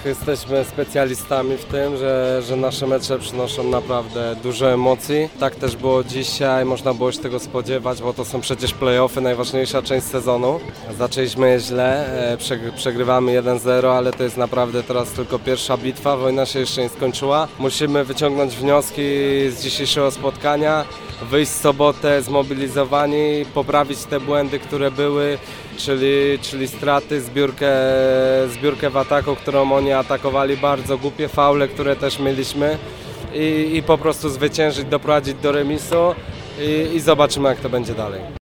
jesteśmy specjalistami w tym, że nasze mecze przynoszą naprawdę dużo emocji. Tak też było dzisiaj, można było się tego spodziewać, bo to są przecież play-offy, najważniejsza część sezonu. Zaczęliśmy je źle, przegrywamy 1-0, ale to jest naprawdę teraz tylko pierwsza bitwa, wojna się jeszcze nie skończyła. Musimy wyciągnąć wnioski z dzisiejszego spotkania, wyjść w sobotę zmobilizowani, poprawić te błędy, które były, czyli straty, zbiórkę w ataku, którą oni atakowali, bardzo głupie faule, które też mieliśmy i po prostu zwyciężyć, doprowadzić do remisu i zobaczymy, jak to będzie dalej.